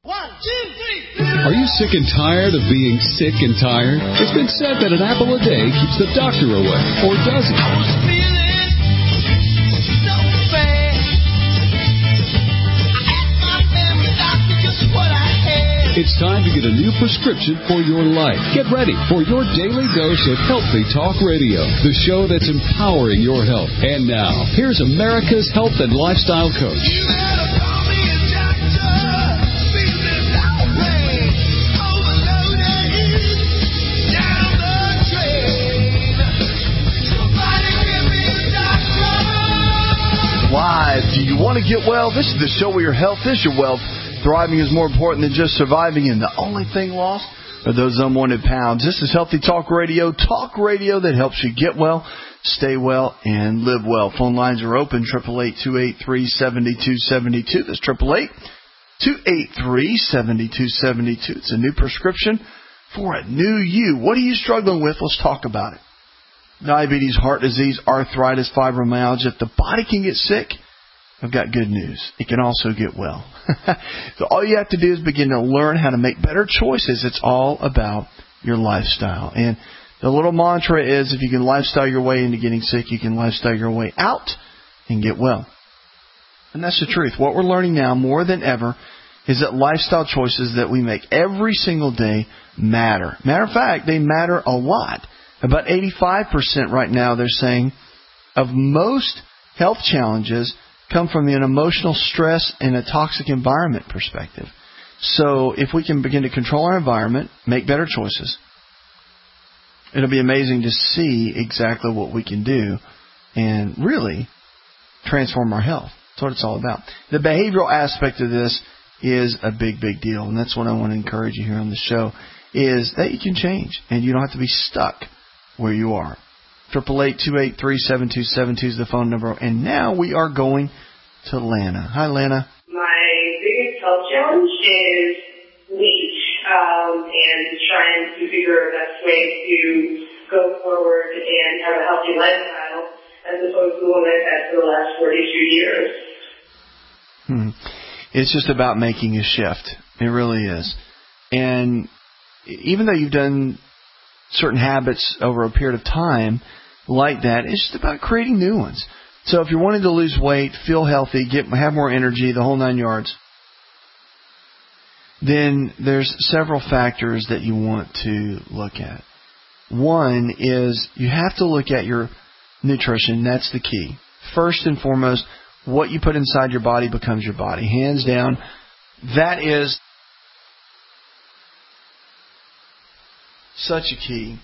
1, 2, 3. Are you sick and tired of being sick and tired? It's been said that an apple a day keeps the doctor away, or does it? I was feeling so bad. I asked my family doctor just what I had. It's time to get a new prescription for your life. Get ready for your daily dose of Healthy Talk Radio, the show that's empowering your health. And now, here's America's health and lifestyle coach. You better call me a doctor. Feeling outraged, overloaded, down the drain. Somebody give me a doctor. Live. Do you want to get well? This is the show where your health is your wealth. Thriving is more important than just surviving, and the only thing lost are those unwanted pounds. This is Healthy Talk Radio that helps you get well, stay well, and live well. Phone lines are open, 888-283-7272. That's 888-283-7272. It's a new prescription for a new you. What are you struggling with? Let's talk about it. Diabetes, heart disease, arthritis, fibromyalgia. If the body can get sick, I've got good news. It can also get well. So all you have to do is begin to learn how to make better choices. It's all about your lifestyle. And the little mantra is, if you can lifestyle your way into getting sick, you can lifestyle your way out and get well. And that's the truth. What we're learning now more than ever is that lifestyle choices that we make every single day matter. Matter of fact, they matter a lot. About 85% right now, they're saying, of most health challenges come from an emotional stress and a toxic environment perspective. So if we can begin to control our environment, make better choices, it'll be amazing to see exactly what we can do and really transform our health. That's what it's all about. The behavioral aspect of this is a big, big deal, and that's what I want to encourage you here on the show, is that you can change and you don't have to be stuck where you are. 888-283-7272 is the phone number. And now we are going to Lana. Hi, Lana. My biggest health challenge is weight and trying to figure the best way to go forward and have a healthy lifestyle as opposed to the one I've had for the last 42 years. It's just about making a shift. It really is. And even though you've done certain habits over a period of time like that, it's just about creating new ones. So if you're wanting to lose weight, feel healthy, have more energy, the whole 9 yards, then there's several factors that you want to look at. One is you have to look at your nutrition. That's the key. First and foremost, what you put inside your body becomes your body. Hands down, that is such a key.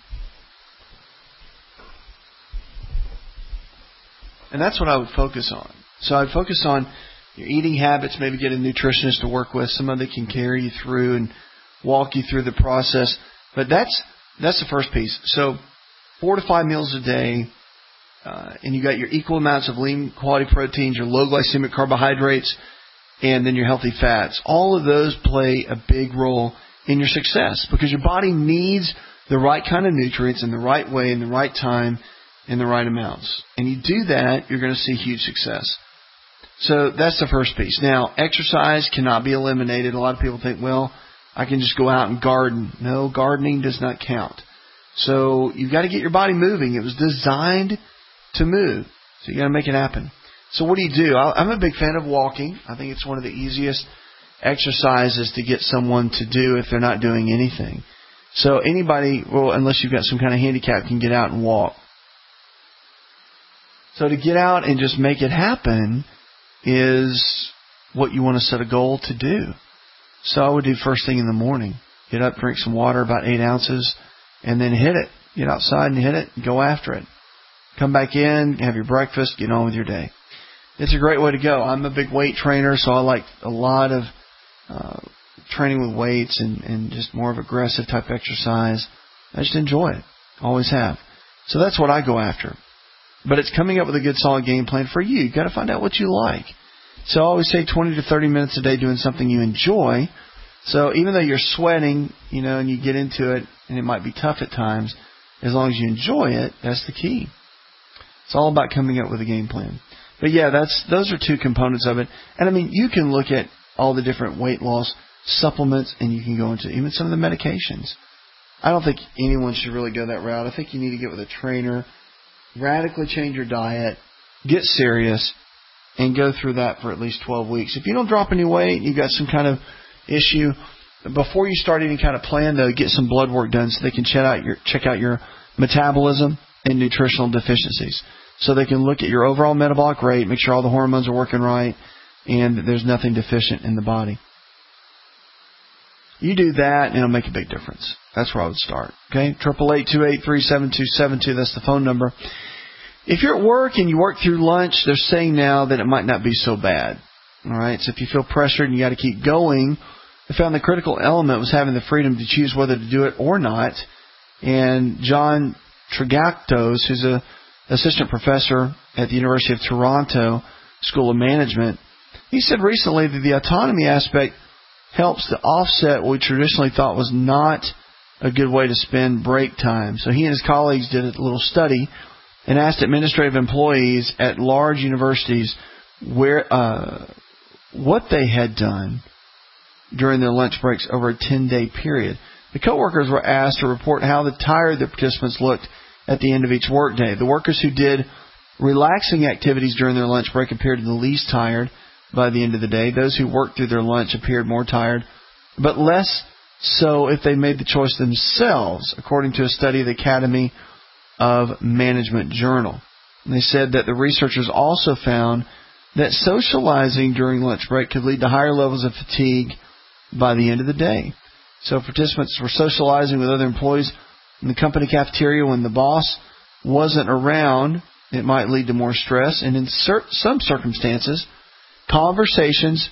And that's what I would focus on. So I'd focus on your eating habits, maybe get a nutritionist to work with, somebody that can carry you through and walk you through the process. But that's the first piece. So 4 to 5 meals a day, and you got your equal amounts of lean quality proteins, your low glycemic carbohydrates, and then your healthy fats. All of those play a big role in your success because your body needs the right kind of nutrients in the right way, in the right time, in the right amounts. And you do that, you're going to see huge success. So that's the first piece. Now, exercise cannot be eliminated. A lot of people think, well, I can just go out and garden. No, gardening does not count. So you've got to get your body moving. It was designed to move. So you got to make it happen. So what do? I'm a big fan of walking. I think it's one of the easiest exercises to get someone to do if they're not doing anything. So anybody, well, unless you've got some kind of handicap, can get out and walk. So to get out and just make it happen is what you want to set a goal to do. So I would do first thing in the morning. Get up, drink some water, about 8 ounces, and then hit it. Get outside and hit it, and go after it. Come back in, have your breakfast, get on with your day. It's a great way to go. I'm a big weight trainer, so I like a lot of training with weights and just more of aggressive type exercise. I just enjoy it. Always have. So that's what I go after. But it's coming up with a good solid game plan for you. You've got to find out what you like. So I always say 20 to 30 minutes a day doing something you enjoy. So even though you're sweating, and you get into it, and it might be tough at times, as long as you enjoy it, that's the key. It's all about coming up with a game plan. But yeah, those are two components of it. And I mean, you can look at all the different weight loss supplements, and you can go into even some of the medications. I don't think anyone should really go that route. I think you need to get with a trainer, radically change your diet, get serious, and go through that for at least 12 weeks. If you don't drop any weight, you've got some kind of issue, before you start any kind of plan, though, get some blood work done so they can check out your metabolism and nutritional deficiencies. So they can look at your overall metabolic rate, make sure all the hormones are working right, and that there's nothing deficient in the body. You do that, and it'll make a big difference. That's where I would start. Okay, 888-283-7272. That's the phone number. If you're at work and you work through lunch, they're saying now that it might not be so bad. All right, so if you feel pressured and you got to keep going, they found the critical element was having the freedom to choose whether to do it or not. And John Trigactos, who's an assistant professor at the University of Toronto School of Management, he said recently that the autonomy aspect helps to offset what we traditionally thought was not a good way to spend break time. So he and his colleagues did a little study and asked administrative employees at large universities where what they had done during their lunch breaks over a 10-day period. The coworkers were asked to report how tired the participants looked at the end of each workday. The workers who did relaxing activities during their lunch break appeared the least tired by the end of the day. Those who worked through their lunch appeared more tired, but less so if they made the choice themselves, according to a study of the Academy of Management Journal. And they said that the researchers also found that socializing during lunch break could lead to higher levels of fatigue by the end of the day. So if participants were socializing with other employees in the company cafeteria when the boss wasn't around, it might lead to more stress. And in some circumstances, conversations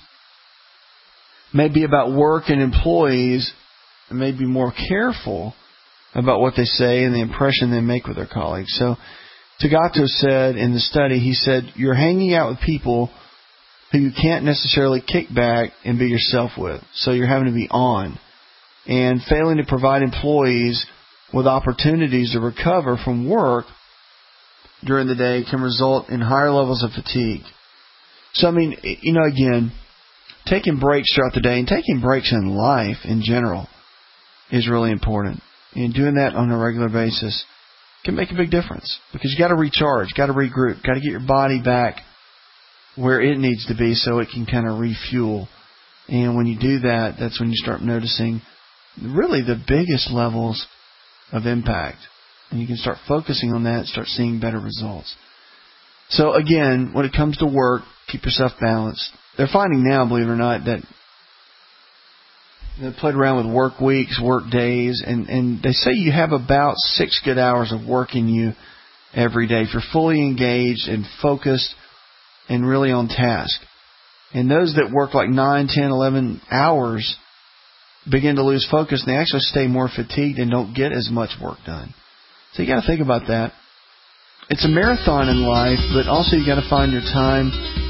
may be about work and employees and may be more careful about what they say and the impression they make with their colleagues. So Tagato said in the study, he said, you're hanging out with people who you can't necessarily kick back and be yourself with. So you're having to be on. And failing to provide employees with opportunities to recover from work during the day can result in higher levels of fatigue. So, I mean, again, taking breaks throughout the day and taking breaks in life in general is really important. And doing that on a regular basis can make a big difference because you got to recharge, got to regroup, got to get your body back where it needs to be so it can kind of refuel. And when you do that, that's when you start noticing really the biggest levels of impact. And you can start focusing on that and start seeing better results. So again, when it comes to work, keep yourself balanced. They're finding now, believe it or not, that they've played around with work weeks, work days, and they say you have about 6 good hours of work in you every day if you're fully engaged and focused and really on task. And those that work like 9, 10, 11 hours begin to lose focus, and they actually stay more fatigued and don't get as much work done. So you got to think about that. It's a marathon in life, but also you got to find your time,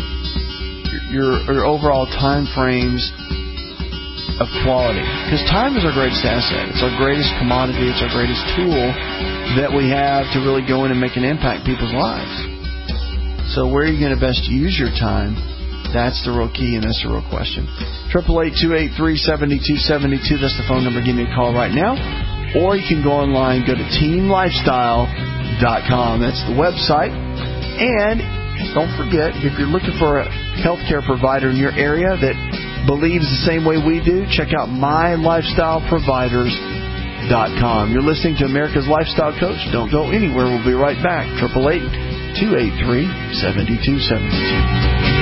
your overall time frames of quality. Because time is our greatest asset. It's our greatest commodity. It's our greatest tool that we have to really go in and make an impact in people's lives. So where are you going to best use your time? That's the real key, and that's the real question. 888-283-7272. That's the phone number. Give me a call right now. Or you can go online, go to teamlifestyle.com. That's the website. And don't forget, if you're looking for a healthcare provider in your area that believes the same way we do, check out mylifestyleproviders.com. You're listening to America's Lifestyle Coach. Don't go anywhere. We'll be right back. 888-283-7272.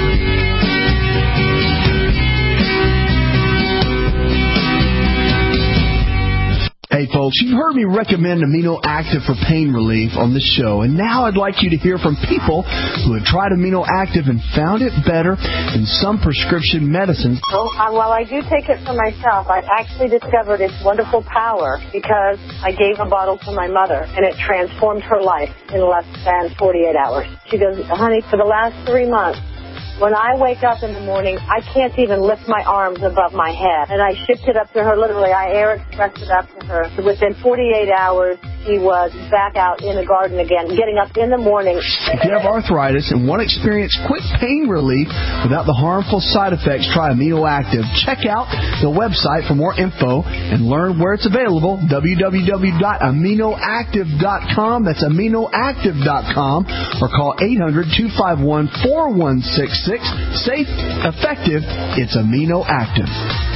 Hey folks, you've heard me recommend Amino Active for pain relief on this show, and now I'd like you to hear from people who have tried Amino Active and found it better than some prescription medicines. While I do take it for myself, I actually discovered its wonderful power because I gave a bottle to my mother, and it transformed her life in less than 48 hours. She goes, honey, for the last 3 months, when I wake up in the morning, I can't even lift my arms above my head. And I shipped it up to her, literally. I air expressed it up to her. Within 48 hours, he was back out in the garden again, getting up in the morning. If you have arthritis and want to experience quick pain relief without the harmful side effects, try Amino Active. Check out the website for more info and learn where it's available, www.aminoactive.com. That's aminoactive.com, or call 800-251-4166. Safe, effective, it's Amino Active.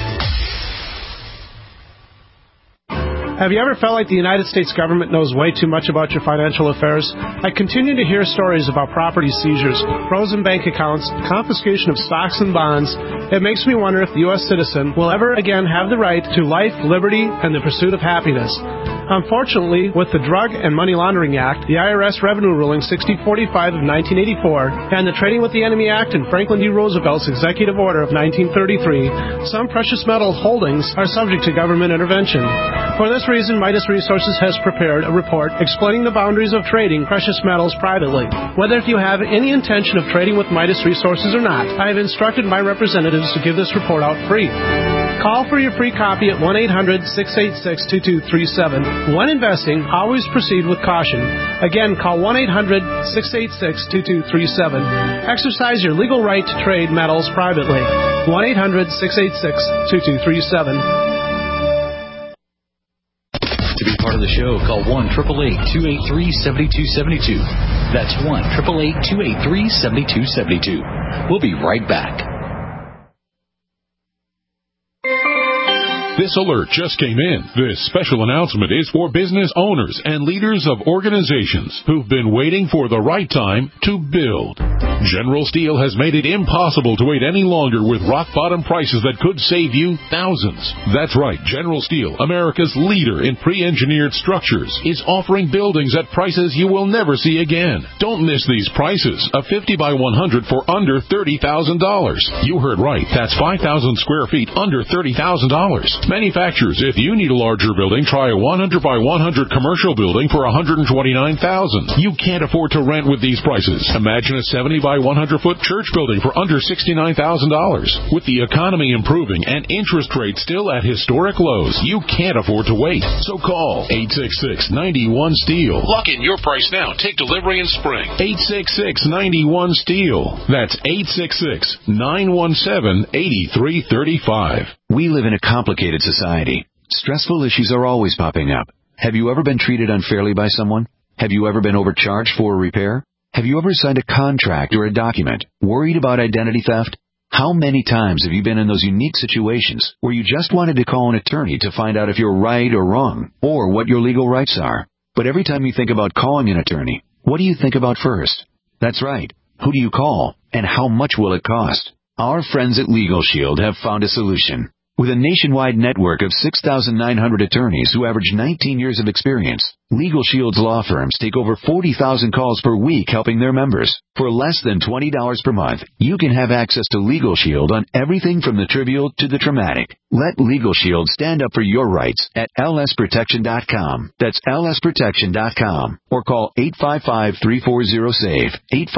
Have you ever felt like the United States government knows way too much about your financial affairs? I continue to hear stories about property seizures, frozen bank accounts, confiscation of stocks and bonds. It makes me wonder if the U.S. citizen will ever again have the right to life, liberty, and the pursuit of happiness. Unfortunately, with the Drug and Money Laundering Act, the IRS Revenue Ruling 6045 of 1984, and the Trading with the Enemy Act and Franklin D. Roosevelt's Executive Order of 1933, some precious metal holdings are subject to government intervention. For this reason, Midas Resources has prepared a report explaining the boundaries of trading precious metals privately. Whether if you have any intention of trading with Midas Resources or not, I have instructed my representatives to give this report out free. Call for your free copy at 1-800-686-2237. When investing, always proceed with caution. Again, call 1-800-686-2237. Exercise your legal right to trade metals privately. 1-800-686-2237. To be part of the show, call 1-888-283-7272. That's 1-888-283-7272. We'll be right back. This alert just came in. This special announcement is for business owners and leaders of organizations who've been waiting for the right time to build. General Steel has made it impossible to wait any longer with rock-bottom prices that could save you thousands. That's right. General Steel, America's leader in pre-engineered structures, is offering buildings at prices you will never see again. Don't miss these prices. A 50 by 100 for under $30,000. You heard right. That's 5,000 square feet under $30,000. Manufacturers, if you need a larger building, try a 100 by 100 commercial building for $129,000. You can't afford to rent with these prices. Imagine a 70 by 100-foot church building for under $69,000. With the economy improving and interest rates still at historic lows, you can't afford to wait. So call 866-91-STEEL. Lock in your price now. Take delivery in spring. 866-91-STEEL. That's 866-917-8335. We live in a complicated society. Stressful issues are always popping up. Have you ever been treated unfairly by someone? Have you ever been overcharged for a repair? Have you ever signed a contract or a document worried about identity theft? How many times have you been in those unique situations where you just wanted to call an attorney to find out if you're right or wrong, or what your legal rights are? But every time you think about calling an attorney, what do you think about first? That's right. Who do you call, and how much will it cost? Our friends at Legal Shield have found a solution. With a nationwide network of 6,900 attorneys who average 19 years of experience, Legal Shield's law firms take over 40,000 calls per week helping their members. For less than $20 per month, you can have access to Legal Shield on everything from the trivial to the traumatic. Let Legal Shield stand up for your rights at lsprotection.com. That's lsprotection.com. Or call 855-340-SAVE,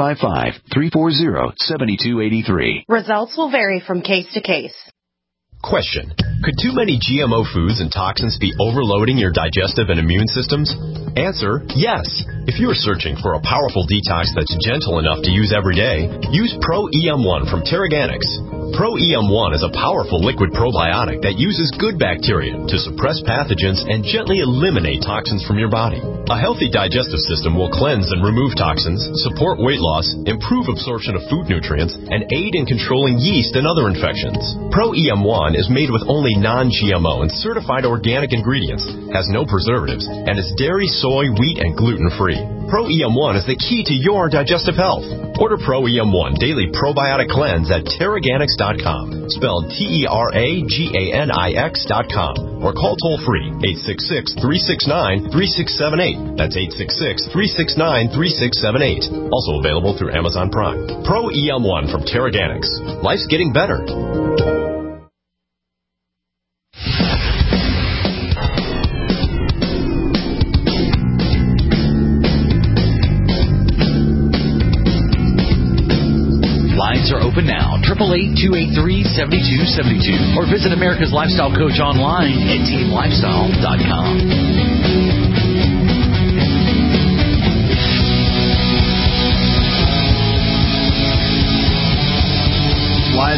855-340-7283. Results will vary from case to case. Question. Could too many GMO foods and toxins be overloading your digestive and immune systems? Answer, yes. If you are searching for a powerful detox that's gentle enough to use every day, use Pro EM1 from Terraganics. Pro EM1 is a powerful liquid probiotic that uses good bacteria to suppress pathogens and gently eliminate toxins from your body. A healthy digestive system will cleanse and remove toxins, support weight loss, improve absorption of food nutrients, and aid in controlling yeast and other infections. Pro EM1 is made with only non-GMO and certified organic ingredients, has no preservatives, and is dairy, soy, wheat, and gluten-free. Pro EM1 is the key to your digestive health. Order Pro EM1 Daily Probiotic Cleanse at Terraganics.com, spelled Terraganix.com, or call toll-free 866-369-3678. That's 866-369-3678. Also available through Amazon Prime. Pro EM1 from Terraganics. Life's getting better. Lines are open now. 888-283-7272. Or visit America's Lifestyle Coach online at teamlifestyle.com.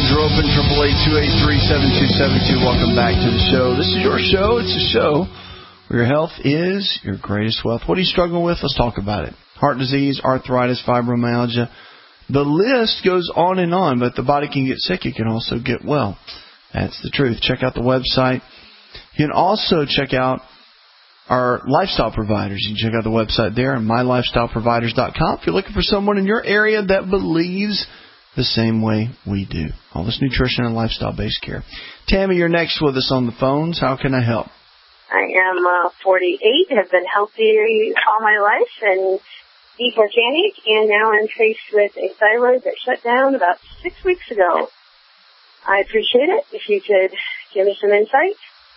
Lines are open, 888-283-7272. Welcome back to the show. This is your show. It's a show where your health is your greatest wealth. What are you struggling with? Let's talk about it. Heart disease, arthritis, fibromyalgia. The list goes on, but the body can get sick. It can also get well. That's the truth. Check out the website. You can also check out our lifestyle providers. You can check out the website there at mylifestyleproviders.com if you're looking for someone in your area that believes the same way we do. All this nutrition and lifestyle-based care. Tammy, you're next with us on the phones. How can I help? I am 48, have been healthy all my life, and eat organic, and now I'm faced with a thyroid that shut down about 6 weeks ago. I appreciate it if you could give me some insight.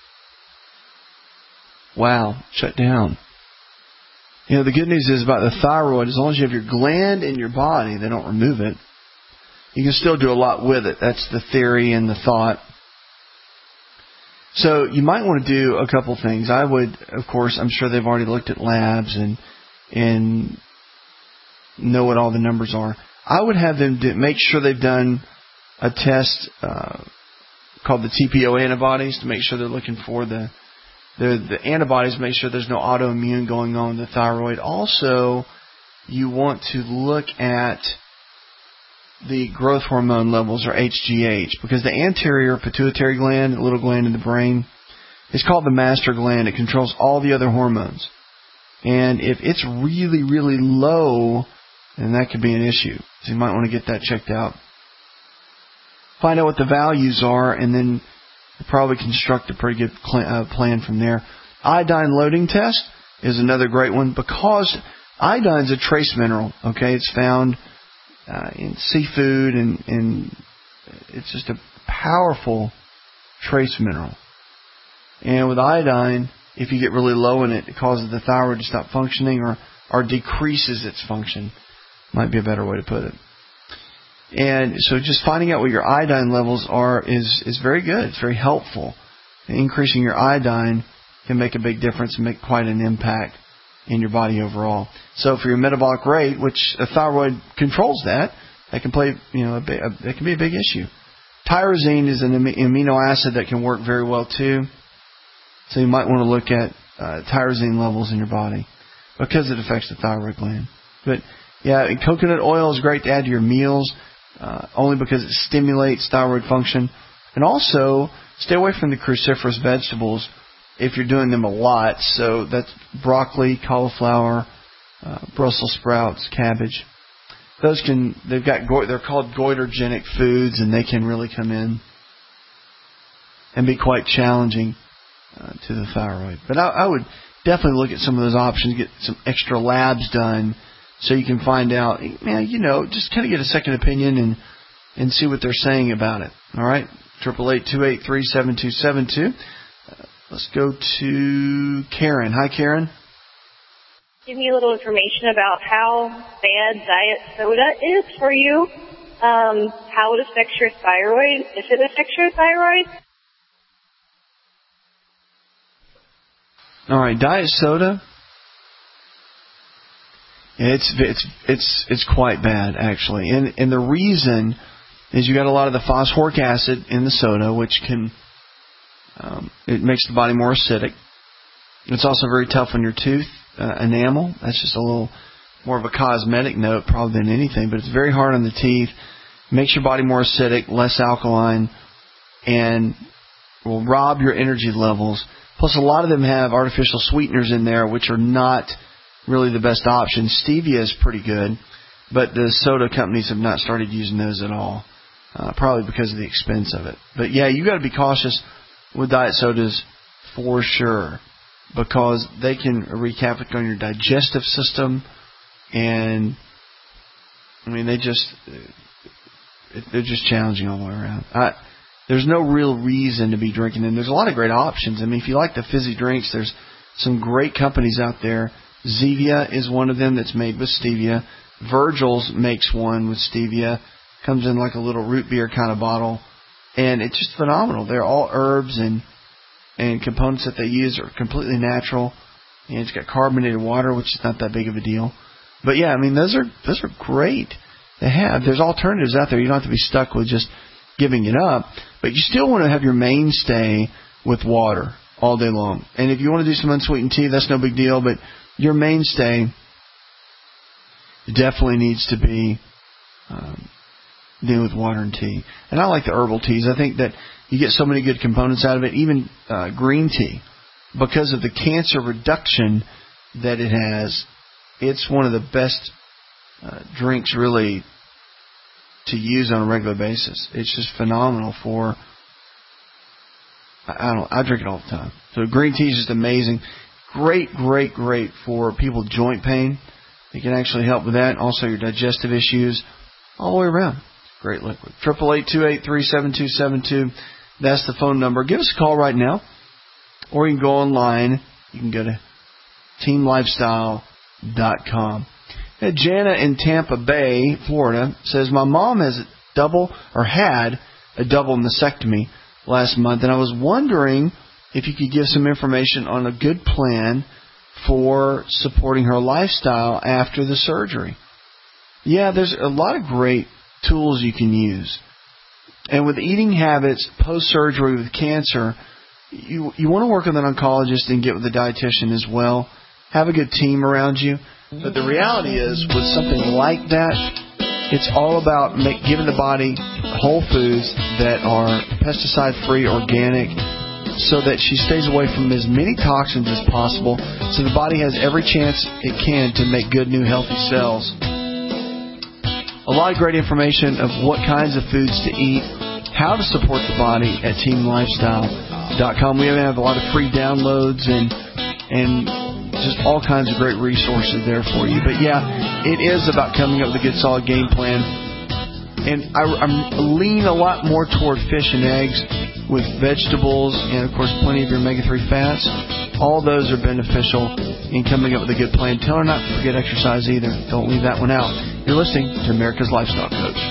Wow, shut down. You know, the good news is about the thyroid, as long as you have your gland in your body, they don't remove it. You can still do a lot with it. That's the theory and the thought. So you might want to do a couple things. I would, of course, I'm sure they've already looked at labs and know what all the numbers are. I would have them make sure they've done a test called the TPO antibodies to make sure they're looking for the antibodies, make sure there's no autoimmune going on in the thyroid. Also, you want to look at the growth hormone levels, or HGH, because the anterior pituitary gland, the little gland in the brain, is called the master gland. It controls all the other hormones. And if it's really, really low, then that could be an issue. So you might want to get that checked out. Find out what the values are, and then probably construct a pretty good plan from there. Iodine loading test is another great one because iodine is a trace mineral. Okay, it's found in seafood, and it's just a powerful trace mineral. And with iodine, if you get really low in it, it causes the thyroid to stop functioning or decreases its function. Might be a better way to put it. And so just finding out what your iodine levels are is very good. It's very helpful. And increasing your iodine can make a big difference and make quite an impact in your body overall. So for your metabolic rate, which a thyroid controls that can play, that can be a big issue. Tyrosine is an amino acid that can work very well too. So you might want to look at tyrosine levels in your body because it affects the thyroid gland. But yeah, coconut oil is great to add to your meals. Only because it stimulates thyroid function. And also, stay away from the cruciferous vegetables if you're doing them a lot. So that's broccoli, cauliflower, Brussels sprouts, cabbage. They're called goitrogenic foods, and they can really come in and be quite challenging to the thyroid. But I would definitely look at some of those options, get some extra labs done, so you can find out, just kind of get a second opinion and see what they're saying about it. All right? 888-283-7272. Let's go to Karen. Hi, Karen. Give me a little information about how bad diet soda is for you, how it affects your thyroid, if it affects your thyroid. All right, diet soda. It's quite bad, actually. And the reason is you got a lot of the phosphoric acid in the soda, which can it makes the body more acidic. It's also very tough on your tooth enamel. That's just a little more of a cosmetic note probably than anything, but it's very hard on the teeth. Makes your body more acidic, less alkaline, and will rob your energy levels. Plus, a lot of them have artificial sweeteners in there, which are not really the best option. Stevia is pretty good, but the soda companies have not started using those at all, probably because of the expense of it. But yeah, you got to be cautious with diet sodas for sure, because they can wreak havoc on your digestive system, and I mean they're just challenging all the way around. There's no real reason to be drinking them. There's a lot of great options. I mean, if you like the fizzy drinks, there's some great companies out there. Zevia is one of them that's made with stevia. Virgil's makes one with stevia. Comes in like a little root beer kind of bottle. And it's just phenomenal. They're all herbs and components that they use are completely natural. And it's got carbonated water, which is not that big of a deal. But yeah, I mean, those are great to have. There's alternatives out there. You don't have to be stuck with just giving it up, but you still want to have your mainstay with water all day long. And if you want to do some unsweetened tea, that's no big deal, but your mainstay definitely needs to be dealing with water and tea. And I like the herbal teas. I think that you get so many good components out of it, even green tea, because of the cancer reduction that it has. It's one of the best drinks really to use on a regular basis. It's just phenomenal for, I drink it all the time. So green tea is just amazing. Great for people with joint pain. It can actually help with that. Also your digestive issues all the way around. Great liquid. 888-283-7272. That's the phone number. Give us a call right now. Or you can go online. You can go to teamlifestyle.com. Jana in Tampa Bay, Florida, says, my mom had a double mastectomy last month, and I was wondering if you could give some information on a good plan for supporting her lifestyle after the surgery. Yeah, there's a lot of great tools you can use. And with eating habits post-surgery with cancer, you want to work with an oncologist and get with a dietitian as well. Have a good team around you. But the reality is, with something like that, it's all about giving the body whole foods that are pesticide-free, organic, so that she stays away from as many toxins as possible, so the body has every chance it can to make good, new, healthy cells. A lot of great information of what kinds of foods to eat, how to support the body at teamlifestyle.com. We have a lot of free downloads and just all kinds of great resources there for you. But yeah, it is about coming up with a good solid game plan. And I'm lean a lot more toward fish and eggs with vegetables and, of course, plenty of your omega-3 fats. All those are beneficial in coming up with a good plan. Tell her not to forget exercise either. Don't leave that one out. You're listening to America's Lifestyle Coach.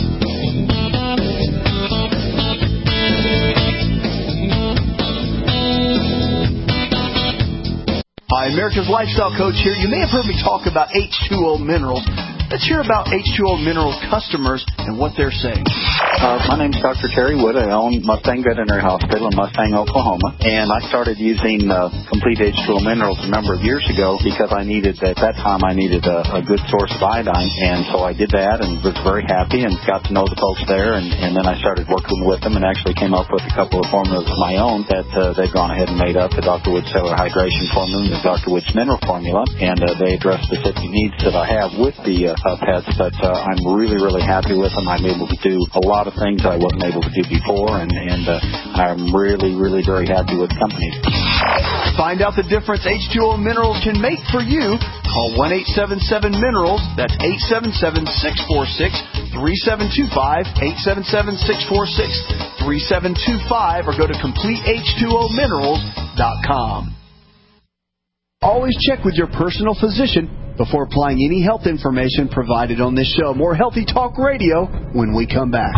Hi, America's Lifestyle Coach here. You may have heard me talk about H2O Minerals. Let's hear about H2O Minerals customers and what they're saying. My name's Dr. Terry Wood. I own Mustang Veterinary Hospital in Mustang, Oklahoma. And I started using Complete H2O Minerals a number of years ago because at that time I needed a good source of iodine. And so I did that and was very happy and got to know the folks there. And then I started working with them and actually came up with a couple of formulas of my own that they've gone ahead and made up, the Dr. Wood Cellular Hydration Formula and the Dr. Wood's Mineral Formula. And they address specific needs that I have with the pets, but I'm really, really happy with them. I'm able to do a lot of things I wasn't able to do before, and I'm really, really very happy with the company. Find out the difference H2O Minerals can make for you. Call 1-877-MINERALS. That's 877-646-3725, 877-646-3725, or go to CompleteH2OMinerals.com. Always check with your personal physician before applying any health information provided on this show. More Healthy Talk Radio when we come back.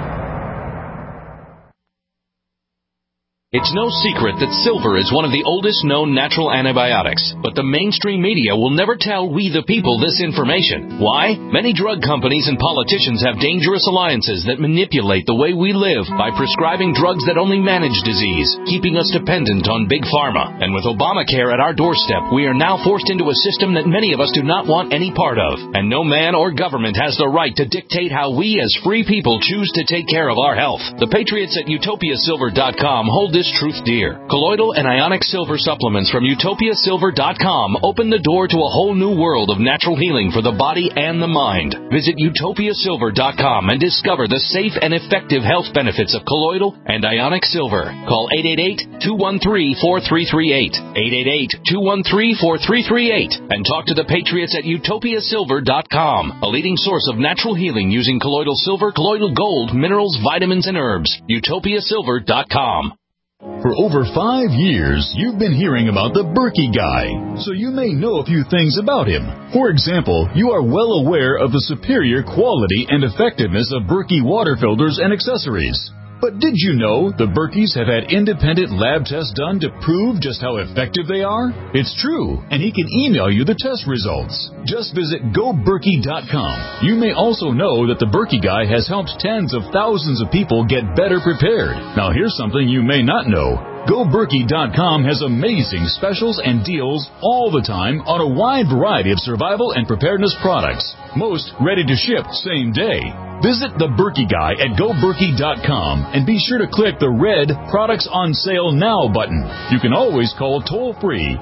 It's no secret that silver is one of the oldest known natural antibiotics, but the mainstream media will never tell we the people this information. Why? Many drug companies and politicians have dangerous alliances that manipulate the way we live by prescribing drugs that only manage disease, keeping us dependent on big pharma. And with Obamacare at our doorstep, we are now forced into a system that many of us do not want any part of. And no man or government has the right to dictate how we as free people choose to take care of our health. The Patriots at UtopiaSilver.com hold this truth dear. Colloidal and ionic silver supplements from UtopiaSilver.com open the door to a whole new world of natural healing for the body and the mind. Visit UtopiaSilver.com and discover the safe and effective health benefits of colloidal and ionic silver. Call 888-213-4338, 888-213-4338, and talk to the Patriots at UtopiaSilver.com, a leading source of natural healing using colloidal silver, colloidal gold, minerals, vitamins, and herbs. UtopiaSilver.com. For over 5 years, you've been hearing about the Berkey guy, so you may know a few things about him. For example, you are well aware of the superior quality and effectiveness of Berkey water filters and accessories. But did you know the Berkeys have had independent lab tests done to prove just how effective they are? It's true, and he can email you the test results. Just visit GoBerkey.com. You may also know that the Berkey Guy has helped tens of thousands of people get better prepared. Now here's something you may not know. GoBerkey.com has amazing specials and deals all the time on a wide variety of survival and preparedness products. Most ready to ship same day. Visit the Berkey Guy at GoBerkey.com and be sure to click the red Products on Sale Now button. You can always call toll-free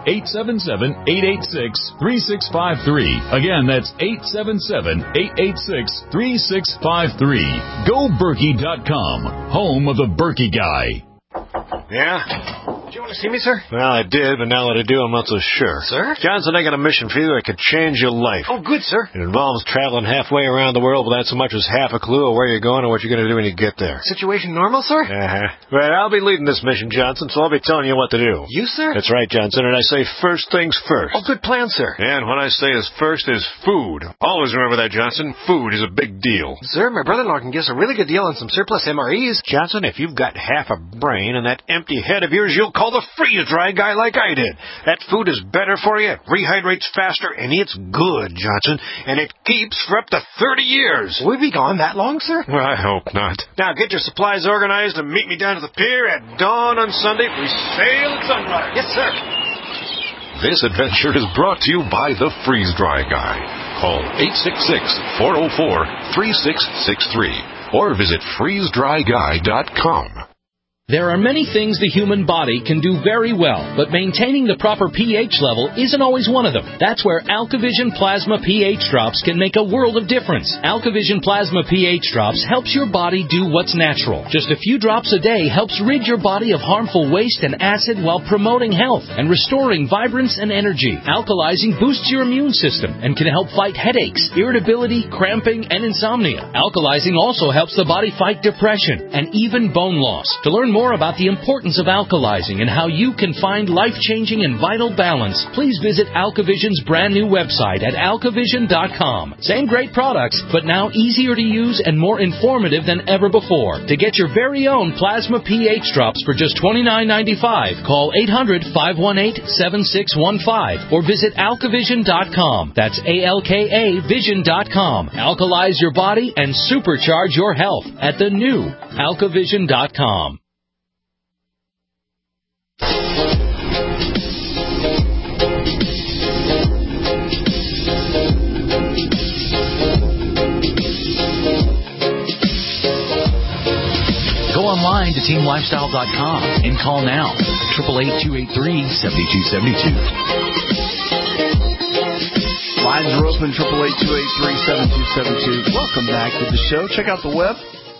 877-886-3653. Again, that's 877-886-3653. GoBerkey.com, home of the Berkey Guy. Yeah? Did you want to see me, sir? Well, I did, but now that I do, I'm not so sure. Sir? Johnson, I got a mission for you that could change your life. Oh, good, sir. It involves traveling halfway around the world without so much as half a clue of where you're going or what you're going to do when you get there. Situation normal, sir? Uh-huh. Well, I'll be leading this mission, Johnson, so I'll be telling you what to do. You, sir? That's right, Johnson, and I say first things first. Oh, good plan, sir. And what I say is first is food. Always remember that, Johnson. Food is a big deal. Sir, my brother-in-law can get us a really good deal on some surplus MREs. Johnson, if you've got half a brain and that empty head of yours, you'll call the freeze-dry guy like I did. That food is better for you, it rehydrates faster, and it's good, Johnson, and it keeps for up to 30 years. Will we be gone that long, sir? Well, I hope not. Now, get your supplies organized and meet me down to the pier at dawn on Sunday. We sail at sunrise. Yes, sir. This adventure is brought to you by the Freeze-Dry Guy. Call 866-404-3663 or visit freezedryguy.com. There are many things the human body can do very well, but maintaining the proper pH level isn't always one of them. That's where AlkaVision Plasma pH Drops can make a world of difference. AlkaVision Plasma pH Drops helps your body do what's natural. Just a few drops a day helps rid your body of harmful waste and acid while promoting health and restoring vibrance and energy. Alkalizing boosts your immune system and can help fight headaches, irritability, cramping, and insomnia. Alkalizing also helps the body fight depression and even bone loss. To learn more about the importance of alkalizing and how you can find life-changing and vital balance, please visit AlkaVision's brand new website at alkavision.com. Same great products, but now easier to use and more informative than ever before. To get your very own plasma pH drops for just $29.95, call 800-518-7615 or visit alkavision.com. That's ALKA vision.com. Alkalize your body and supercharge your health at the new alkavision.com. Go online to teamlifestyle.com and call now, 888-283-7272. Lines are open, 888-283-7272. Welcome back to the show. Check out the web.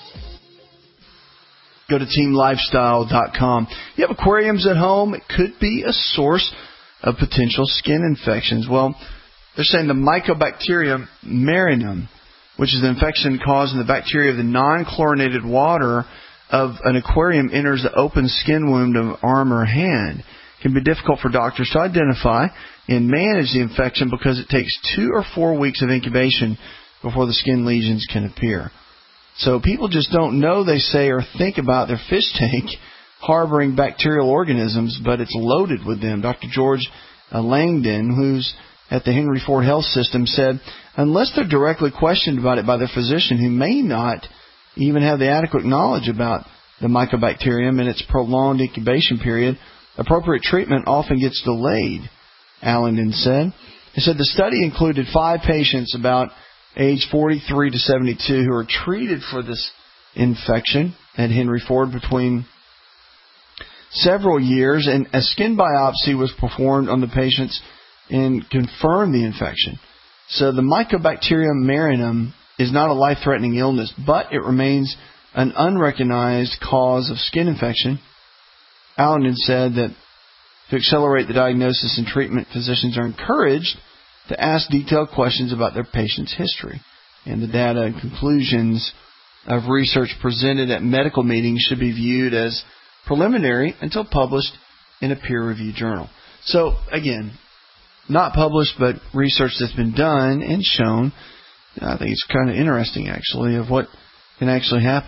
Go to teamlifestyle.com. You have aquariums at home. It could be a source of potential skin infections. Well, they're saying the Mycobacterium marinum, which is the infection causing the bacteria of the non-chlorinated water of an aquarium enters the open skin wound of arm or hand. It can be difficult for doctors to identify and manage the infection because it takes 2 or 4 weeks of incubation before the skin lesions can appear. So people just don't know, they say, or think about their fish tank harboring bacterial organisms, but it's loaded with them. Dr. George Langdon, who's at the Henry Ford Health System, said unless they're directly questioned about it by their physician, who may not even have the adequate knowledge about the Mycobacterium and its prolonged incubation period, appropriate treatment often gets delayed, Allenden said. He said the study included 5 patients about age 43 to 72 who were treated for this infection at Henry Ford between several years, and a skin biopsy was performed on the patients and confirmed the infection. So the Mycobacterium marinum is not a life-threatening illness, but it remains an unrecognized cause of skin infection. Allenden said that to accelerate the diagnosis and treatment, physicians are encouraged to ask detailed questions about their patient's history. And the data and conclusions of research presented at medical meetings should be viewed as preliminary until published in a peer-reviewed journal. So, again, not published, but research that's been done and shown. I think it's kind of interesting, actually, of what can actually happen.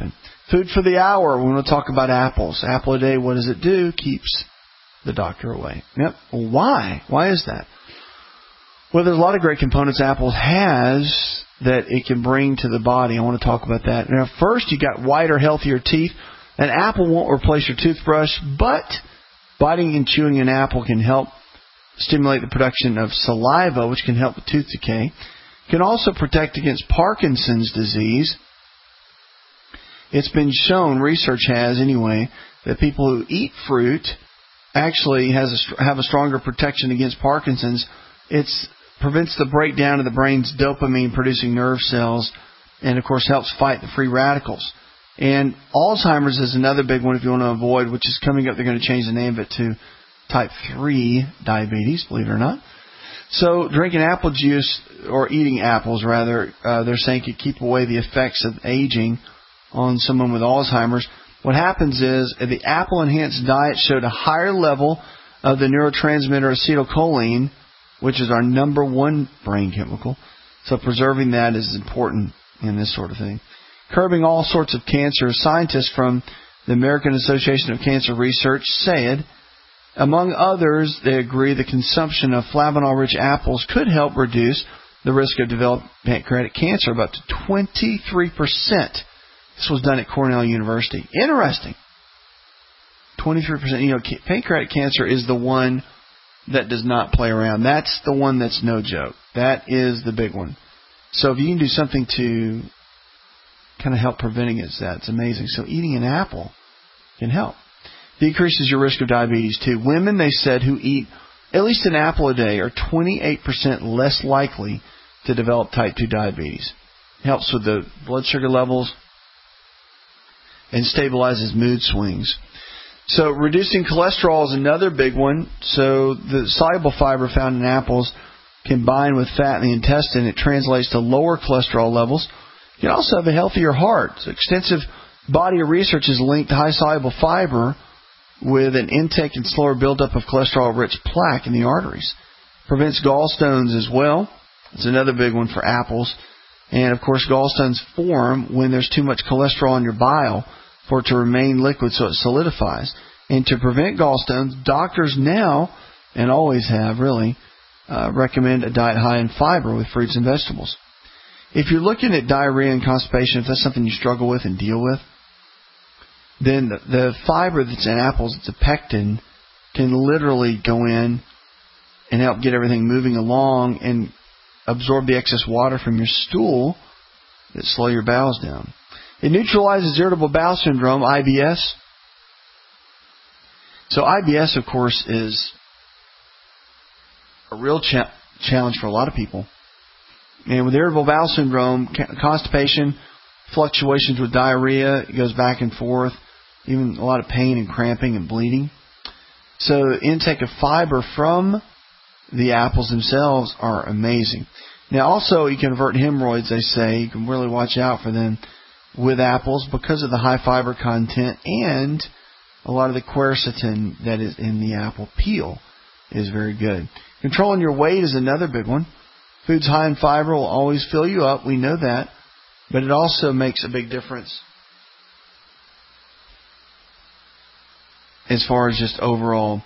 Food for the hour. We want to talk about apples. Apple a day, what does it do? Keeps the doctor away. Yep. Why? Why is that? Well, there's a lot of great components Apple has that it can bring to the body. I want to talk about that. Now, first, you got whiter, healthier teeth. An apple won't replace your toothbrush, but biting and chewing an apple can help stimulate the production of saliva, which can help with tooth decay. It can also protect against Parkinson's disease. It's been shown, research has anyway, that people who eat fruit actually have a stronger protection against Parkinson's. It prevents the breakdown of the brain's dopamine-producing nerve cells and, of course, helps fight the free radicals. And Alzheimer's is another big one if you want to avoid, which is coming up. They're going to change the name of it to type 3 diabetes, believe it or not. So drinking apple juice, or eating apples rather, they're saying could keep away the effects of aging on someone with Alzheimer's. What happens is the apple-enhanced diet showed a higher level of the neurotransmitter acetylcholine, which is our number one brain chemical. So preserving that is important in this sort of thing. Curbing all sorts of cancer. Scientists from the American Association of Cancer Research said, among others, they agree the consumption of flavanol-rich apples could help reduce the risk of developing pancreatic cancer by up to 23%. This was done at Cornell University. Interesting. 23%. You know, pancreatic cancer is the one that does not play around. That's the one that's no joke. That is the big one. So if you can do something to kind of help preventing it, that's amazing. So eating an apple can help. Decreases your risk of diabetes too. Women, they said, who eat at least an apple a day are 28% less likely to develop type 2 diabetes. It helps with the blood sugar levels and stabilizes mood swings. So reducing cholesterol is another big one. So the soluble fiber found in apples can bind with fat in the intestine. It translates to lower cholesterol levels. You can also have a healthier heart. So extensive body of research has linked high soluble fiber with an intake and slower buildup of cholesterol-rich plaque in the arteries. Prevents gallstones as well. It's another big one for apples. And, of course, gallstones form when there's too much cholesterol in your bile for it to remain liquid so it solidifies. And to prevent gallstones, doctors now, and always have really, recommend a diet high in fiber with fruits and vegetables. If you're looking at diarrhea and constipation, if that's something you struggle with and deal with, then the fiber that's in apples, it's a pectin, can literally go in and help get everything moving along and absorb the excess water from your stool that slow your bowels down. It neutralizes irritable bowel syndrome, IBS. So IBS, of course, is a real challenge for a lot of people. And with irritable bowel syndrome, constipation, fluctuations with diarrhea, it goes back and forth, even a lot of pain and cramping and bleeding. So intake of fiber from the apples themselves are amazing. Now also you can avert hemorrhoids, they say. You can really watch out for them with apples because of the high fiber content, and a lot of the quercetin that is in the apple peel is very good. Controlling your weight is another big one. Foods high in fiber will always fill you up. We know that. But it also makes a big difference as far as just overall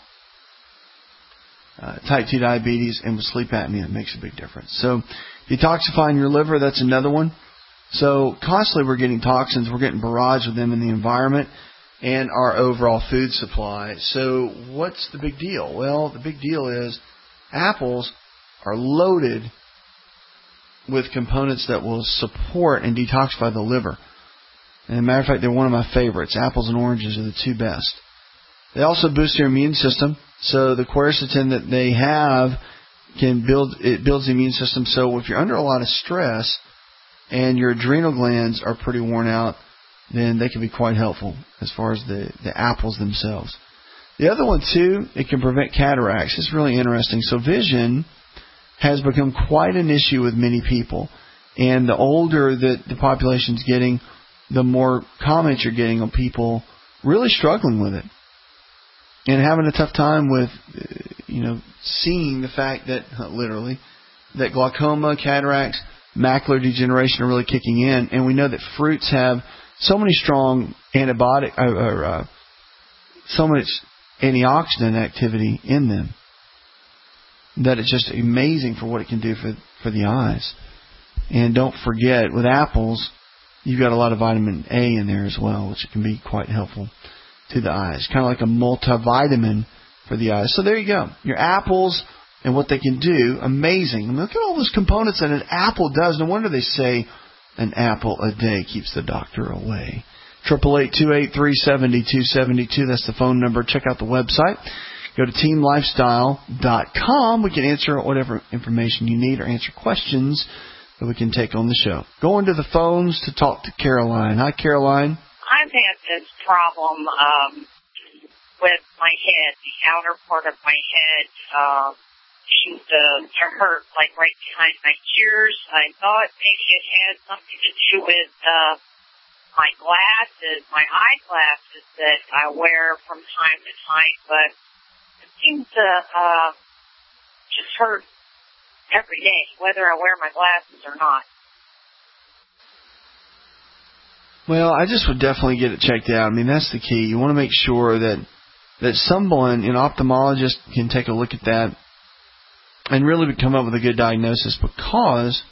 type 2 diabetes, and with sleep apnea, it makes a big difference. So detoxifying your liver, that's another one. So constantly we're getting toxins, we're getting barraged with them in the environment and our overall food supply. So what's the big deal? Well, the big deal is apples are loaded with components that will support and detoxify the liver. And as a matter of fact, they're one of my favorites. Apples and oranges are the two best. They also boost your immune system. So the quercetin that they have builds the immune system. So if you're under a lot of stress and your adrenal glands are pretty worn out, then they can be quite helpful as far as the apples themselves. The other one too, it can prevent cataracts. It's really interesting. So vision has become quite an issue with many people. And the older that the population's getting, the more comments you're getting on people really struggling with it and having a tough time with, seeing the fact that, literally, that glaucoma, cataracts, macular degeneration are really kicking in. And we know that fruits have so many strong antibiotic or so much antioxidant activity in them that it's just amazing for what it can do for the eyes. And don't forget, with apples, you've got a lot of vitamin A in there as well, which can be quite helpful to the eyes. Kind of like a multivitamin for the eyes. So there you go. Your apples and what they can do, amazing. I mean, look at all those components that an apple does. No wonder they say an apple a day keeps the doctor away. 888-283-7272. That's the phone number. Check out the website. Go to teamlifestyle.com. We can answer whatever information you need or answer questions that we can take on the show. Go into the phones to talk to Caroline. Hi, Caroline. I've had this problem with my head. The outer part of my head seems to hurt, like right behind my ears. I thought maybe it had something to do with my glasses, my eyeglasses that I wear from time to time, but it seems to just hurt every day, whether I wear my glasses or not. Well, I just would definitely get it checked out. I mean, that's the key. You want to make sure that someone, an ophthalmologist, can take a look at that and really come up with a good diagnosis, because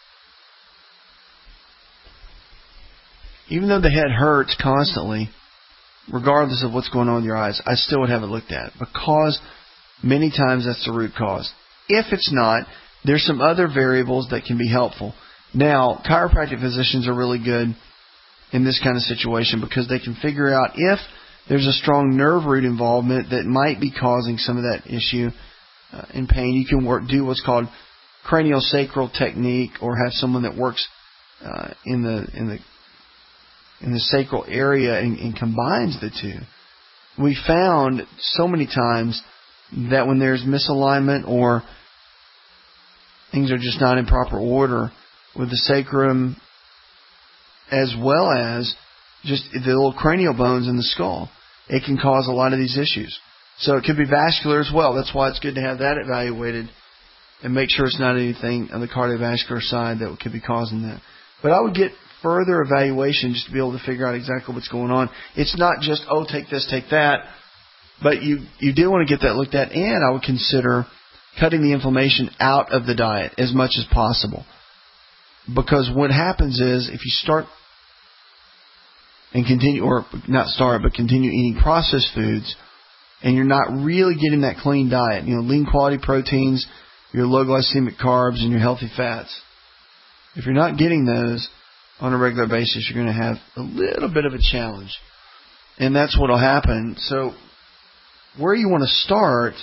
even though the head hurts constantly, regardless of what's going on with your eyes, I still would have it looked at, because many times that's the root cause. If it's not, there's some other variables that can be helpful. Now, chiropractic physicians are really good in this kind of situation because they can figure out if there's a strong nerve root involvement that might be causing some of that issue in pain. You can do what's called craniosacral technique, or have someone that works in the sacral area and combines the two. We found so many times that when there's misalignment or things are just not in proper order with the sacrum, as well as just the little cranial bones in the skull, it can cause a lot of these issues. So it could be vascular as well. That's why it's good to have that evaluated and make sure it's not anything on the cardiovascular side that could be causing that. But I would get further evaluation just to be able to figure out exactly what's going on. It's not just, take this, take that. But you do want to get that looked at, and I would consider cutting the inflammation out of the diet as much as possible. Because what happens is, if you start and continue, or not start, but continue eating processed foods, and you're not really getting that clean diet, lean quality proteins, your low glycemic carbs, and your healthy fats, if you're not getting those on a regular basis, you're going to have a little bit of a challenge. And that's what will happen. So where you want to start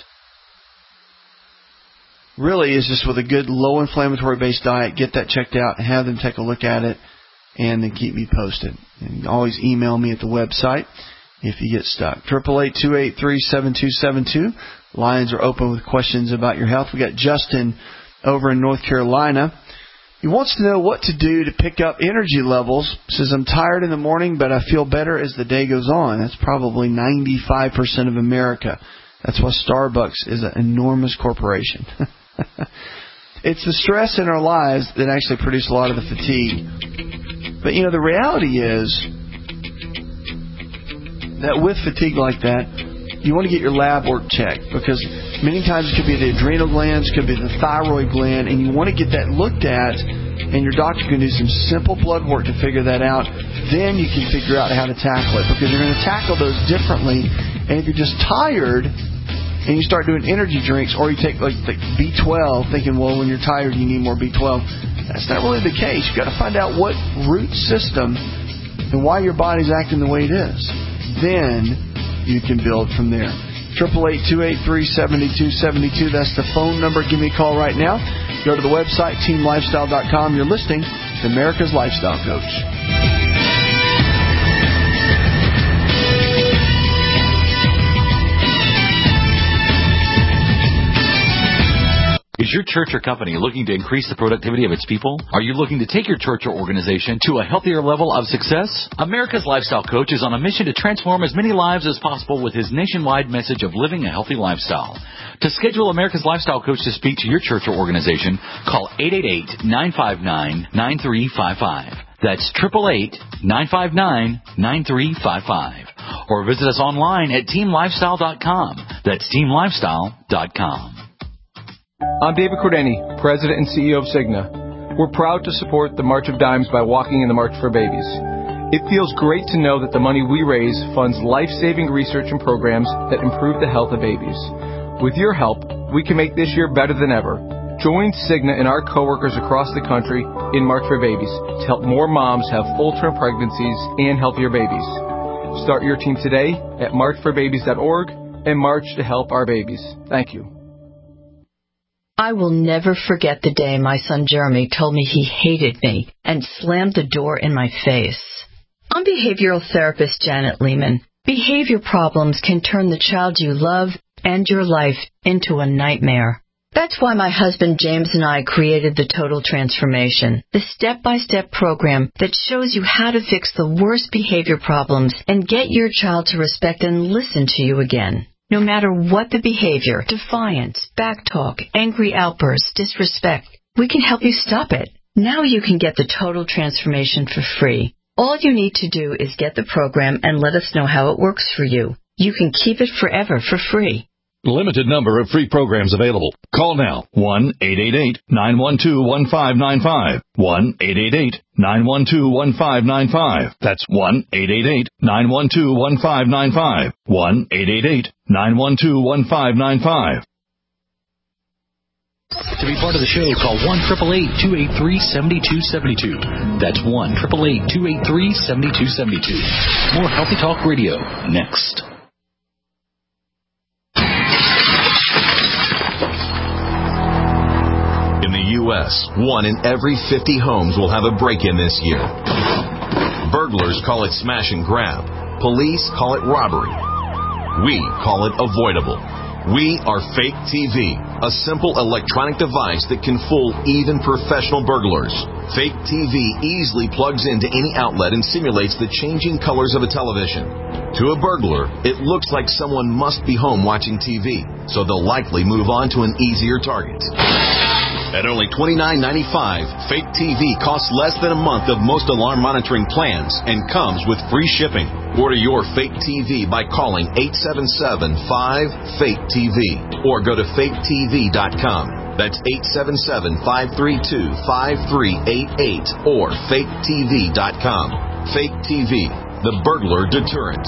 really is just with a good low inflammatory based diet. Get that checked out and have them take a look at it, and then keep me posted. And always email me at the website if you get stuck. 888-283-7272. Lines are open with questions about your health. We got Justin over in North Carolina. He wants to know what to do to pick up energy levels. Says, I'm tired in the morning, but I feel better as the day goes on. That's probably 95% of America. That's why Starbucks is an enormous corporation. It's the stress in our lives that actually produce a lot of the fatigue. But, the reality is that with fatigue like that, you want to get your lab work checked, because many times it could be the adrenal glands, it could be the thyroid gland, and you want to get that looked at, and your doctor can do some simple blood work to figure that out. Then you can figure out how to tackle it, because you're going to tackle those differently. And if you're just tired and you start doing energy drinks, or you take like B12, thinking, when you're tired you need more B12, that's not really the case. You've got to find out what root system and why your body's acting the way it is. Then you can build from there. 888-283-7272. That's the phone number. Give me a call right now. Go to the website, teamlifestyle.com. You're listening to America's Lifestyle Coach. Is your church or company looking to increase the productivity of its people? Are you looking to take your church or organization to a healthier level of success? America's Lifestyle Coach is on a mission to transform as many lives as possible with his nationwide message of living a healthy lifestyle. To schedule America's Lifestyle Coach to speak to your church or organization, call 888-959-9355. That's 888-959-9355. Or visit us online at teamlifestyle.com. That's teamlifestyle.com. I'm David Cordeni, President and CEO of Cigna. We're proud to support the March of Dimes by walking in the March for Babies. It feels great to know that the money we raise funds life-saving research and programs that improve the health of babies. With your help, we can make this year better than ever. Join Cigna and our coworkers across the country in March for Babies to help more moms have full-term pregnancies and healthier babies. Start your team today at marchforbabies.org and march to help our babies. Thank you. I will never forget the day my son Jeremy told me he hated me and slammed the door in my face. I'm behavioral therapist Janet Lehman. Behavior problems can turn the child you love and your life into a nightmare. That's why my husband James and I created the Total Transformation, the step-by-step program that shows you how to fix the worst behavior problems and get your child to respect and listen to you again. No matter what the behavior, defiance, backtalk, angry outbursts, disrespect, we can help you stop it. Now you can get the Total Transformation for free. All you need to do is get the program and let us know how it works for you. You can keep it forever for free. Limited number of free programs available. Call now. 1-888-912-1595. 1-888-912-1595. That's 1-888-912-1595. 1-888-912-1595. To be part of the show, call 1-888-283-7272. That's 1-888-283-7272. More Healthy Talk Radio next. In the U.S., 1 in every 50 homes will have a break-in this year. Burglars call it smash and grab. Police call it robbery. We call it avoidable. We are Fake TV, a simple electronic device that can fool even professional burglars. Fake TV easily plugs into any outlet and simulates the changing colors of a television. To a burglar, it looks like someone must be home watching TV, so they'll likely move on to an easier target. At only $29.95, Fake TV costs less than a month of most alarm monitoring plans and comes with free shipping. Order your Fake TV by calling 877-5-FAKE-TV or go to faketv.com. That's 877-532-5388 or faketv.com. Fake TV, the burglar deterrent.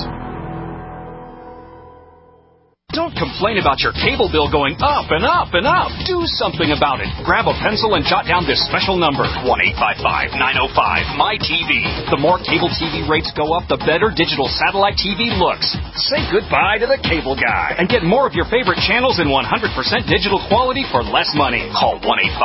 Don't complain about your cable bill going up and up and up. Do something about it. Grab a pencil and jot down this special number, 1-855-905-MY-TV. The more cable TV rates go up, the better digital satellite TV looks. Say goodbye to the cable guy and get more of your favorite channels in 100% digital quality for less money. Call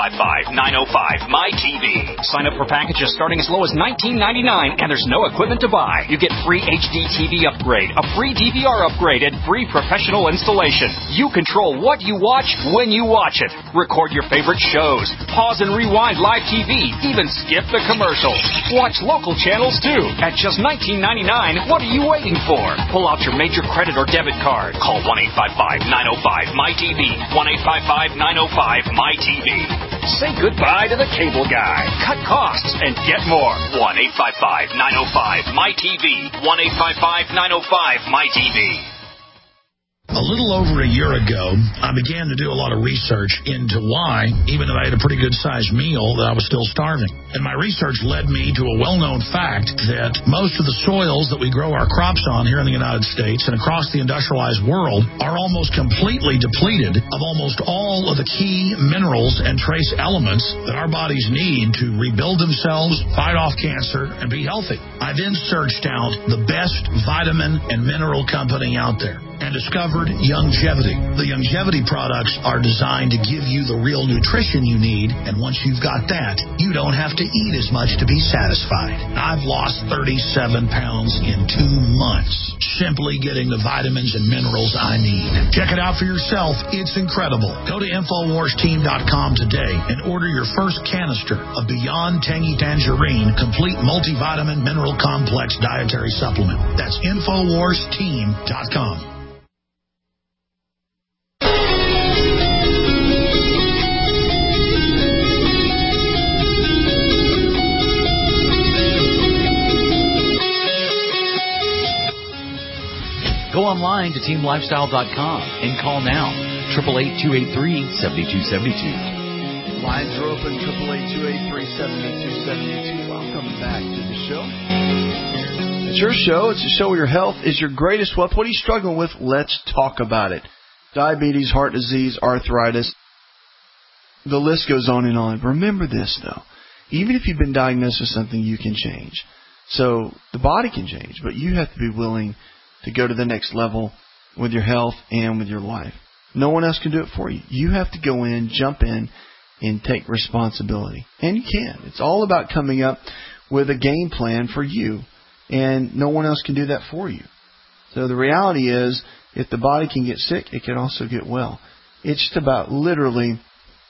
1-855-905-MY-TV. Sign up for packages starting as low as $19.99 and there's no equipment to buy. You get free HD TV upgrade, a free DVR upgrade, and free professional installation. You control what you watch when you watch it. Record your favorite shows. Pause and rewind live TV. Even skip the commercials. Watch local channels too. At just $19.99, what are you waiting for? Pull out your major credit or debit card. Call 1-855-905-MY-TV. 1-855-905-MY-TV. Say goodbye to the cable guy. Cut costs and get more. 1-855-905-MY-TV. 1-855-905-MY-TV. A little over a year ago, I began to do a lot of research into why, even though I had a pretty good-sized meal, that I was still starving. And my research led me to a well-known fact that most of the soils that we grow our crops on here in the United States and across the industrialized world are almost completely depleted of almost all of the key minerals and trace elements that our bodies need to rebuild themselves, fight off cancer, and be healthy. I then searched out the best vitamin and mineral company out there and discovered Youngevity. The Youngevity products are designed to give you the real nutrition you need, and once you've got that, you don't have to eat as much to be satisfied. I've lost 37 pounds in 2 months, simply getting the vitamins and minerals I need. Check it out for yourself. It's incredible. Go to InfoWarsTeam.com today and order your first canister of Beyond Tangy Tangerine Complete Multivitamin Mineral Complex Dietary Supplement. That's InfoWarsTeam.com. online to teamlifestyle.com and call now. 888-283-7272. Lines are open, 888-283-7272. Welcome back to the show. It's your show. It's a show where your health is your greatest wealth. What are you struggling with? Let's talk about it. Diabetes, heart disease, arthritis. The list goes on and on. Remember this, though. Even if you've been diagnosed with something, you can change. So the body can change, but you have to be willing to go to the next level with your health and with your life. No one else can do it for you. You have to go in, jump in, and take responsibility. And you can. It's all about coming up with a game plan for you. And no one else can do that for you. So the reality is, if the body can get sick, it can also get well. It's just about literally,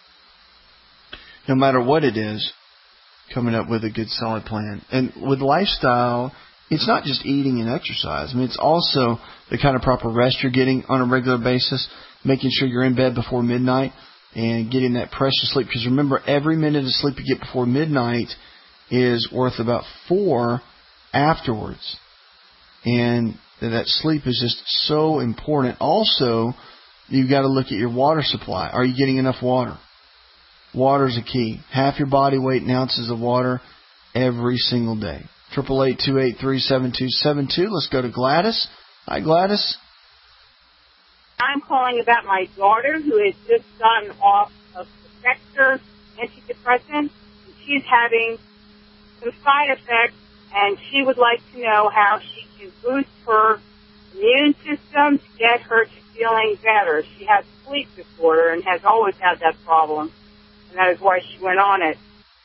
no matter what it is, coming up with a good, solid plan. And with lifestyle, it's not just eating and exercise. I mean, it's also the kind of proper rest you're getting on a regular basis, making sure you're in bed before midnight and getting that precious sleep. Because remember, every minute of sleep you get before midnight is worth about 4 afterwards. And that sleep is just so important. Also, you've got to look at your water supply. Are you getting enough water? Water is a key. Half your body weight in ounces of water every single day. 888-283-7272. Let's go to Gladys. Hi, Gladys. I'm calling about my daughter who has just gotten off of Protector antidepressant. She's having some side effects, and she would like to know how she can boost her immune system to get her to feeling better. She has sleep disorder and has always had that problem, and that is why she went on it.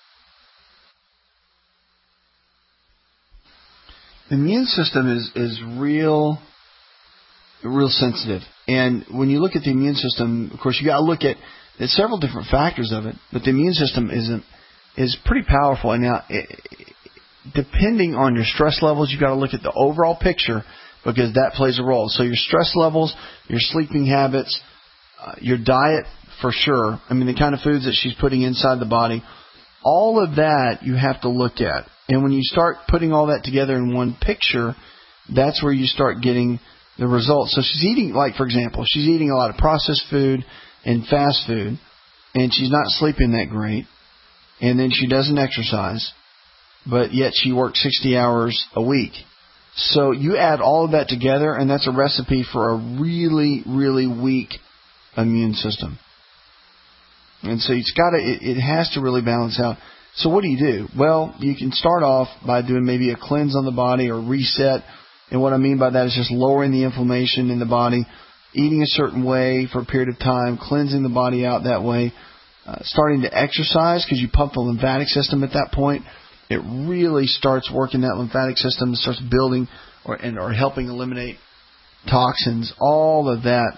The immune system is real sensitive. And when you look at the immune system, of course, you got to look at there's several different factors of it, but the immune system is pretty powerful. And now, depending on your stress levels, you got to look at the overall picture because that plays a role. So your stress levels, your sleeping habits, your diet for sure. I mean, the kind of foods that she's putting inside the body, all of that you have to look at. And when you start putting all that together in one picture, that's where you start getting the results. So she's eating, like, for example, she's eating a lot of processed food and fast food, and she's not sleeping that great, and then she doesn't exercise, but yet she works 60 hours a week. So you add all of that together, and that's a recipe for a really, really weak immune system. And so it has to really balance out. So what do? Well, you can start off by doing maybe a cleanse on the body or reset. And what I mean by that is just lowering the inflammation in the body, eating a certain way for a period of time, cleansing the body out that way, starting to exercise because you pump the lymphatic system at that point. It really starts working that lymphatic system and starts building or helping eliminate toxins. All of that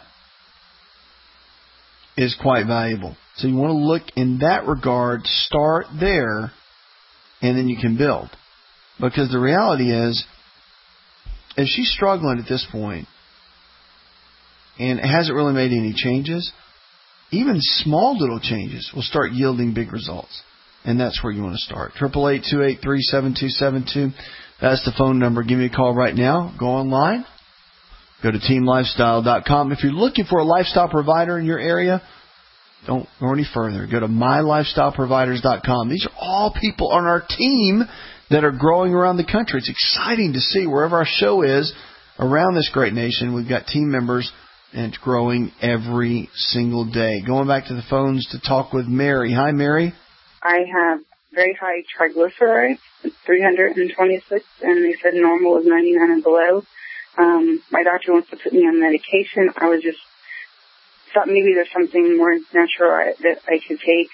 is quite valuable. So you want to look in that regard, start there, and then you can build. Because the reality is, if she's struggling at this point and hasn't really made any changes, even small little changes will start yielding big results. And that's where you want to start. 888-283-7272. That's the phone number. Give me a call right now. Go online. Go to teamlifestyle.com. If you're looking for a lifestyle provider in your area, don't go any further. Go to mylifestyleproviders.com. These are all people on our team that are growing around the country. It's exciting to see wherever our show is around this great nation. We've got team members, and it's growing every single day. Going back to the phones to talk with Mary. Hi, Mary. I have very high triglycerides, 326, and they said normal is 99 and below. My doctor wants to put me on medication. I was just thought maybe there's something more natural that I could take.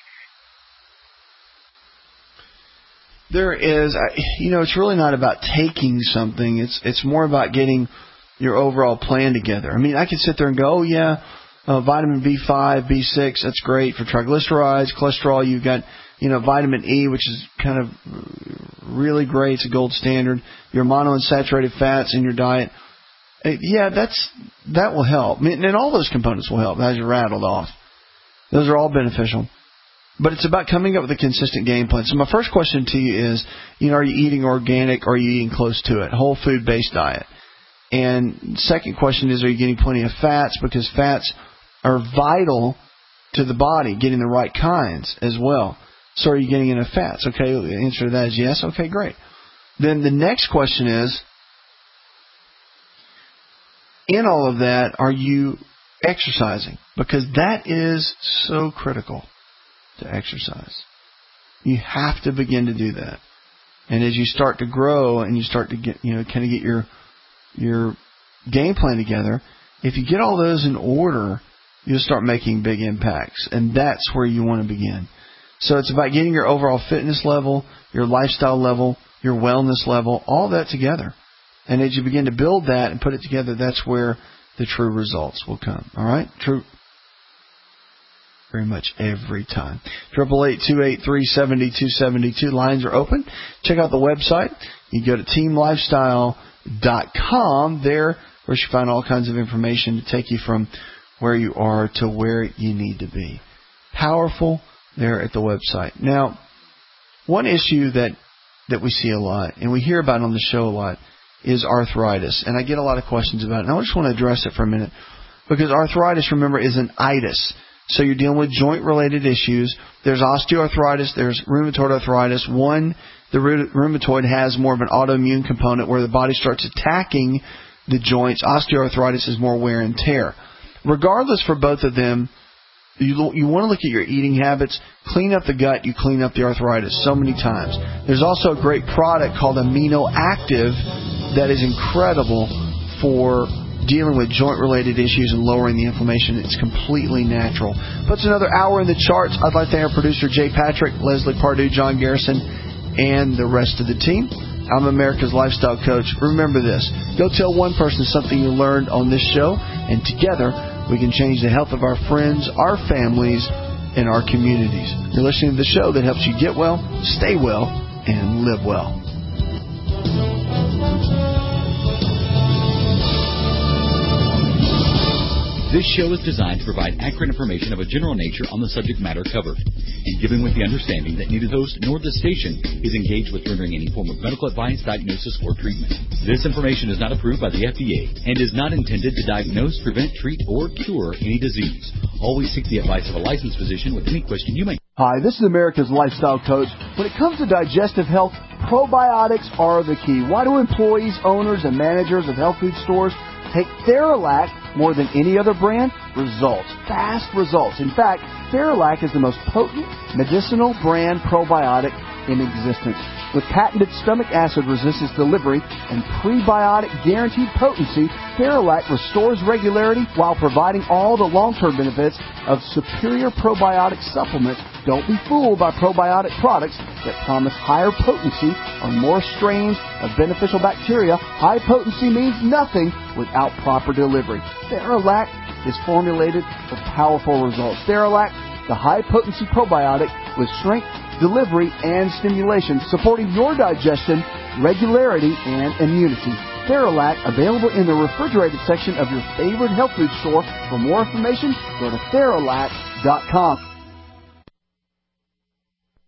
There is, it's really not about taking something. It's more about getting your overall plan together. I mean, I could sit there and go, oh yeah, vitamin B5, B6, that's great for triglycerides, cholesterol. You've got, vitamin E, which is kind of really great. It's a gold standard. Your monounsaturated fats in your diet. Yeah, that will help. I mean, and all those components will help as you rattled off. Those are all beneficial. But it's about coming up with a consistent game plan. So my first question to you is, are you eating organic or are you eating close to it? Whole food based diet. And second question is, are you getting plenty of fats? Because fats are vital to the body, getting the right kinds as well. So are you getting enough fats? Okay, the answer to that is yes. Okay, great. Then the next question is, in all of that, are you exercising? Because that is so critical to exercise. You have to begin to do that. And as you start to grow and you start to get, kind of get your game plan together, if you get all those in order, you'll start making big impacts. And that's where you want to begin. So it's about getting your overall fitness level, your lifestyle level, your wellness level, all that together. And as you begin to build that and put it together, that's where the true results will come. All right? True. Very much every time. 888-283-7272. Lines are open. Check out the website. You go to teamlifestyle.com. There, where you find all kinds of information to take you from where you are to where you need to be. Powerful there at the website. Now, one issue that we see a lot, and we hear about on the show a lot, is arthritis. And I get a lot of questions about it. And I just want to address it for a minute. Because arthritis, remember, is an itis. So you're dealing with joint-related issues. There's osteoarthritis. There's rheumatoid arthritis. One, the rheumatoid has more of an autoimmune component where the body starts attacking the joints. Osteoarthritis is more wear and tear. Regardless, for both of them, you want to look at your eating habits. Clean up the gut, you clean up the arthritis so many times. There's also a great product called Amino Active that is incredible for dealing with joint-related issues and lowering the inflammation. It's completely natural. Puts another hour in the charts. I'd like to thank our producer, Jay Patrick, Leslie Pardue, John Garrison, and the rest of the team. I'm America's Lifestyle Coach. Remember this. Go tell one person something you learned on this show, and together we can change the health of our friends, our families, and our communities. You're listening to the show that helps you get well, stay well, and live well. This show is designed to provide accurate information of a general nature on the subject matter covered, and given with the understanding that neither the host nor the station is engaged with rendering any form of medical advice, diagnosis, or treatment. This information is not approved by the FDA and is not intended to diagnose, prevent, treat, or cure any disease. Always seek the advice of a licensed physician with any question you may. Hi, this is America's Lifestyle Coach. When it comes to digestive health, probiotics are the key. Why do employees, owners, and managers of health food stores take Theralac more than any other brand? Results. Fast results. In fact, Theralac is the most potent medicinal brand probiotic in existence. With patented stomach acid resistance delivery and prebiotic guaranteed potency, Theralac restores regularity while providing all the long-term benefits of superior probiotic supplements. Don't be fooled by probiotic products that promise higher potency or more strains of beneficial bacteria. High potency means nothing without proper delivery. Theralac is formulated for powerful results. Theralac, the high-potency probiotic with strength, delivery, and stimulation, supporting your digestion, regularity, and immunity. Theralac, available in the refrigerated section of your favorite health food store. For more information, go to Theralac.com.